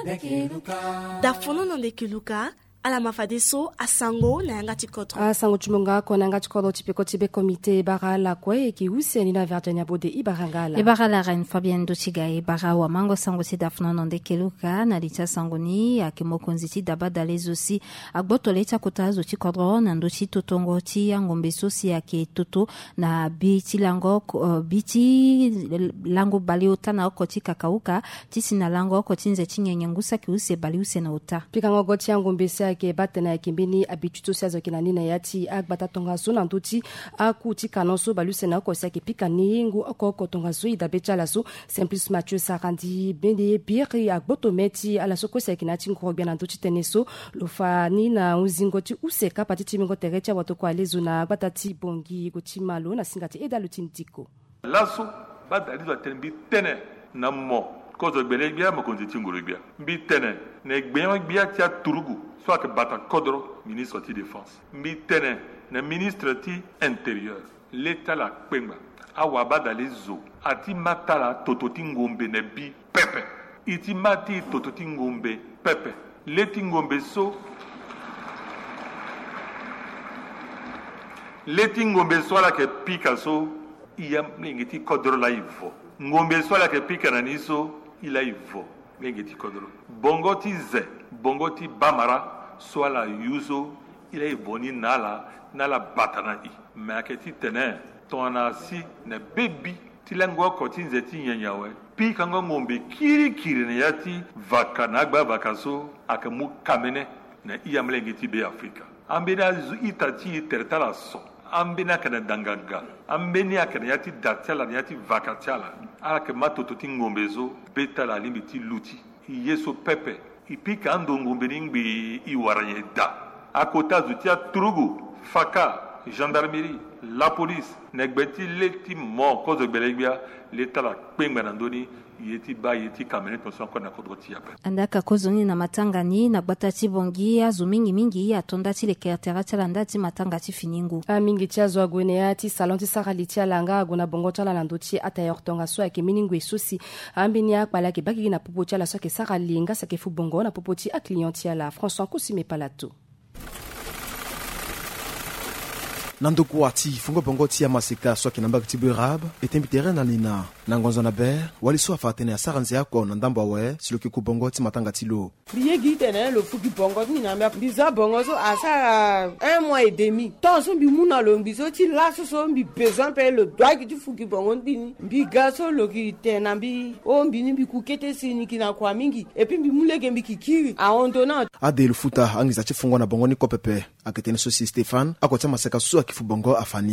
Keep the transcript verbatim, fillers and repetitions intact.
dafono na ndekeluka ala mafadeso asango na yanga chikoto asango chumonga kona yanga chikoto chipeko chibe komite bara la kwe ki use ni na Virginia Bode ibarangala ibara la reine Fabienne Dochiga ibara wa mango sango si dafono na ndekeluka na licha sangoni akimokonziti dabada lezosi agboto lecha kotazo chikodro na ndochi totongo ti ngombe sosi yake toto na biti lango uh, biti lango baliota na okoti kakauka tisi na lango okoti nze chinyenyengusa ki use baliuse na uta pikango goti ngombe ke batena ya kimbini abituto sazo kinani na yati agbata tonga so na nduti akuti kanonso baluse na ko saki pikani ngu okoko tonga so idabecha la so Simplice Mathieu Sarandi bende biri agbotometi ala so ko saki na tinko bien na nduti teneso lofani na uzingoti useka patiti mingo terecha wato kwa lezo na batati bongi goti malo na singati edalutintiko laso badali za tembi tene na mo kozo gbelegbia mokonziti ngorogbia mbi tene ne gbelegbia tia turugu soit que Bata Kodro, ministre de Défense. Mitene, le ministre de Intérieur. L'État la Kwenga. Awaba dans zo. Ati matala tototingombe ne bi pepe. Iti mati tototingombe pepe. Letingombe so. Letingombe so la ke pika so. Iya mlingiti Kodro la ivo. Ngombe so la ke pika na niso. Ila ivo. Mlingiti Kodro. Bongoti ze. Bongoti Bamara. Soit la yuzo, il est venu nala, nala batanaï. Mais à qui tenait, ton asi, ne baby, tilango kotin zeti nyanyawe. Pi kango ngombe kiri kiri ne yati, vakanagba vakaso, akamu kamene, ne iamlengeti be Afrika. Ambena zu itati tertala so. Ambena kana dangaga. Ambeni akana yati datiala yati vakatiala. Alake matototi ngombezo, beta la limiti luti. Yeso pepe. Ipika andongo mbeningbi iwaranye da. Akota zutia trugu, faka, gendarmerie, la police, negbeti leti mo kozo belegbia, leta la kwenga nandoni, yeti ba yeti kamene tonso kwa na kodroti yape. Andaka kozoni na matangani na batati bongi ya zumingi mingi ya tondati le kerterati la ndati matangati finingu. A mingi tia zo agweneati salonti sarali tia langa aguna bongocha la nandoti ata yortonga so ake miningu esosi. Ambini akbala ke bagi na popo tia la so ke sarali nga sa ke fu bongo na popo ti a clienti la François Kosime Palato. Nandoku wati fungo bongo tia masika so kinamba kitibu rab etembitera na lina nangonzo na ber waliso afatene ya saranzi yako na ndamba we siloki ku bongo ti matanga tilo priye gitene le fuki bongo ni na biza bongo so asa un mois et demi ton so bi muna lo bizo ti la so so bi besoin pe le doigt ki ti fuki bongo bini bi gaso lo ki tena bi o bini bi ku kete sini kina kwa mingi et puis bi mulege bi kikiri a ondona ade le futa angiza ti fungo na bongo ni kopepe aketene so si Stéphane akotia masaka so akifu bongo afani